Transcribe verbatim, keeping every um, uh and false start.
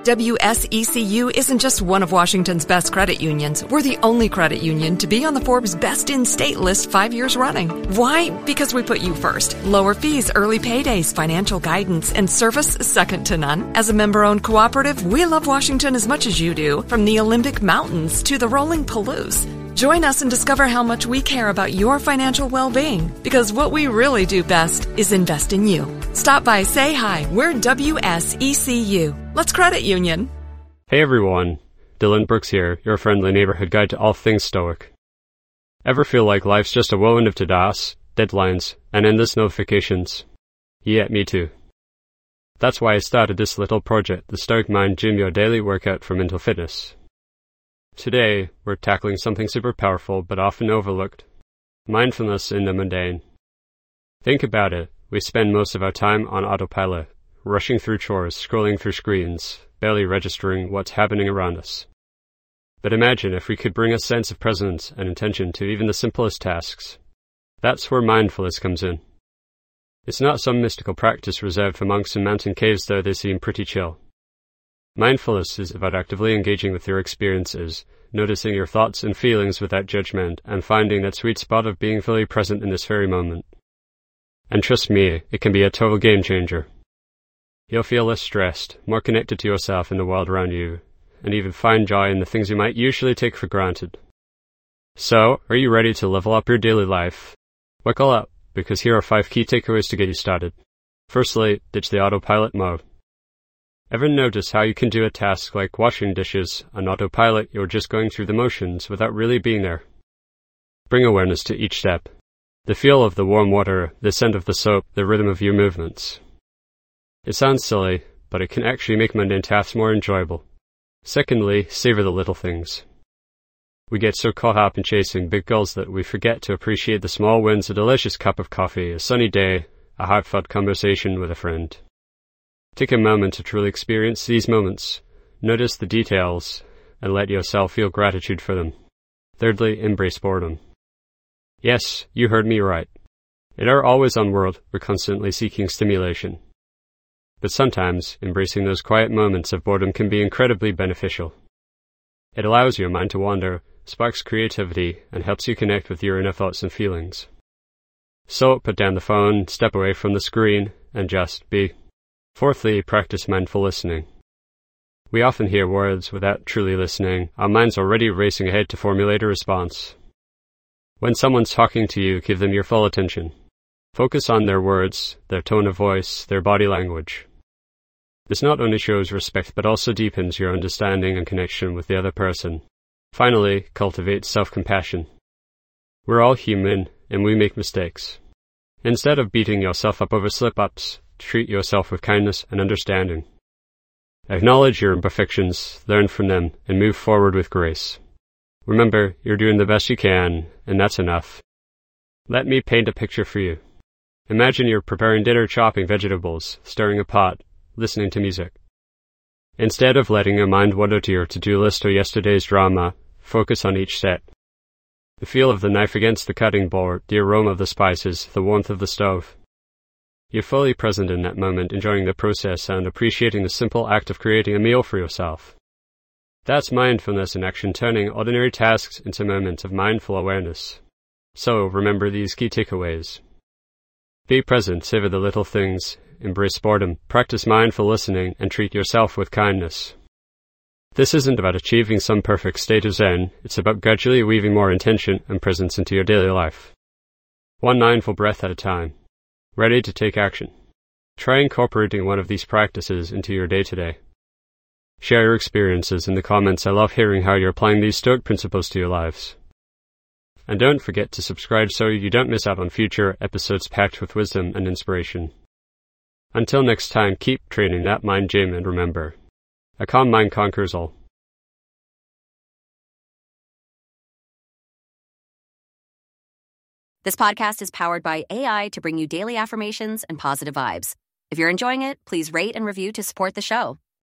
W S E C U isn't just one of Washington's best credit unions. We're the only credit union to be on the Forbes Best in State list five years running. Why? Because we put you first. Lower fees, early paydays, financial guidance, and service second to none. As a member-owned cooperative, we love Washington as much as you do, from the Olympic Mountains to the rolling Palouse. Join us and discover how much we care about your financial well-being, because what we really do best is invest in you. Stop by, say hi. We're W S E C U. Let's credit union. Hey everyone, Dylan Brooks here, your friendly neighborhood guide to all things Stoic. Ever feel like life's just a whirlwind of to-dos, deadlines, and endless notifications? Yeah, me too. That's why I started this little project, the Stoic Mind Gym, your daily workout for mental fitness. Today, we're tackling something super powerful but often overlooked: mindfulness in the mundane. Think about it. We spend most of our time on autopilot, rushing through chores, scrolling through screens, barely registering what's happening around us. But imagine if we could bring a sense of presence and intention to even the simplest tasks. That's where mindfulness comes in. It's not some mystical practice reserved for monks in mountain caves, though they seem pretty chill. Mindfulness is about actively engaging with your experiences, noticing your thoughts and feelings without judgment, and finding that sweet spot of being fully present in this very moment. And trust me, it can be a total game changer. You'll feel less stressed, more connected to yourself and the world around you, and even find joy in the things you might usually take for granted. So, are you ready to level up your daily life? Buckle up, because here are five key takeaways to get you started. Firstly, ditch the autopilot mode. Ever notice how you can do a task like washing dishes on autopilot? You're just going through the motions without really being there. Bring awareness to each step. The feel of the warm water, the scent of the soap, the rhythm of your movements. It sounds silly, but it can actually make mundane tasks more enjoyable. Secondly, savor the little things. We get so caught up in chasing big goals that we forget to appreciate the small wins: a delicious cup of coffee, a sunny day, a heartfelt conversation with a friend. Take a moment to truly experience these moments. Notice the details, and let yourself feel gratitude for them. Thirdly, embrace boredom. Yes, you heard me right. In our always-on world, we're constantly seeking stimulation. But sometimes, embracing those quiet moments of boredom can be incredibly beneficial. It allows your mind to wander, sparks creativity, and helps you connect with your inner thoughts and feelings. So, put down the phone, step away from the screen, and just be. Fourthly, practice mindful listening. We often hear words without truly listening. Our mind's already racing ahead to formulate a response. When someone's talking to you, give them your full attention. Focus on their words, their tone of voice, their body language. This not only shows respect but also deepens your understanding and connection with the other person. Finally, cultivate self-compassion. We're all human, and we make mistakes. Instead of beating yourself up over slip-ups, treat yourself with kindness and understanding. Acknowledge your imperfections, learn from them, and move forward with grace. Remember, you're doing the best you can, and that's enough. Let me paint a picture for you. Imagine you're preparing dinner, chopping vegetables, stirring a pot, listening to music. Instead of letting your mind wander to your to-do list or yesterday's drama, focus on each step. The feel of the knife against the cutting board, the aroma of the spices, the warmth of the stove. You're fully present in that moment, enjoying the process and appreciating the simple act of creating a meal for yourself. That's mindfulness in action, turning ordinary tasks into moments of mindful awareness. So, remember these key takeaways. Be present, savor the little things, embrace boredom, practice mindful listening, and treat yourself with kindness. This isn't about achieving some perfect state of Zen, it's about gradually weaving more intention and presence into your daily life. One mindful breath at a time. Ready to take action. Try incorporating one of these practices into your day-to-day. Share your experiences in the comments. I love hearing how you're applying these Stoic principles to your lives. And don't forget to subscribe so you don't miss out on future episodes packed with wisdom and inspiration. Until next time, keep training that mind gym, and remember, a calm mind conquers all. This podcast is powered by A I to bring you daily affirmations and positive vibes. If you're enjoying it, please rate and review to support the show.